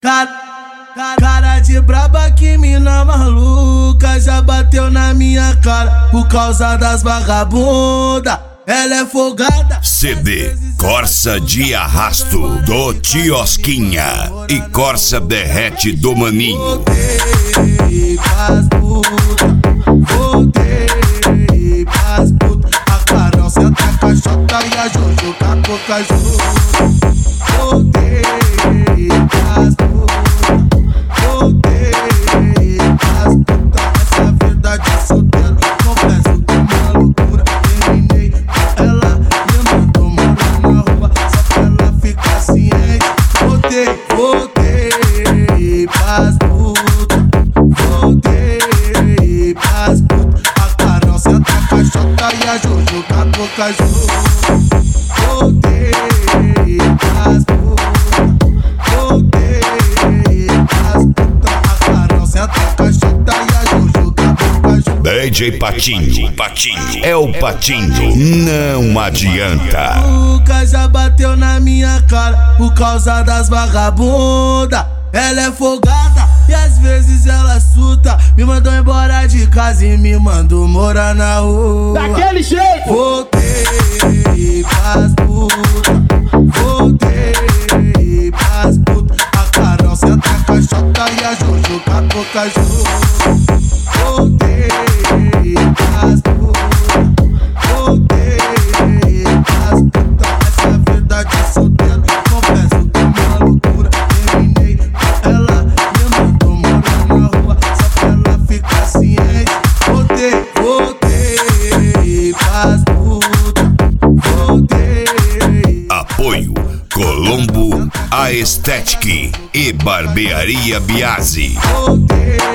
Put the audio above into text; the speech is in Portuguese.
Cara de braba, que mina maluca, já bateu na minha cara por causa das vagabunda. Ela é folgada. CD Corsa de Arrasto do Tiosquinha e Corsa Derrete do Maninho. Voltei pras puta, voltei pras puta. A Carol senta a caixota e a Jojo com a coca junto. Voltei pras puta, voltei pras puta. Essa vida de solteiro, confesso que é uma loucura. Terminei com ela, me mandou morar na rua só pra ela ficar ciente. Voltei pras puta, voltei pras puta. A Carol senta a caixota e a Jojo com a boca junto. Voltei pras puta, voltei pras puta. A Carol senta a caixota e a Jojo com a boca junto. DJ Patinho é o Patinho, não adianta. Nunca já bateu na minha cara por causa das vagabunda. Ela é folgada e às vezes ela surta. Me mandou embora de casa e me mandou morar na rua. Daquele jeito! Voltei pras puta, voltei pras puta. A Carol senta a caixota e a Jojo com a boca junto. Voltei pras puta, voltei pras puta. Essa vida de solteiro, confesso que é uma loucura. Terminei com ela, me mandou morar na rua só pra ela ficar ciente. Voltei pras puta, voltei. Apoio Colombo, a Aesthetic e Barbearia Biasi. Voltei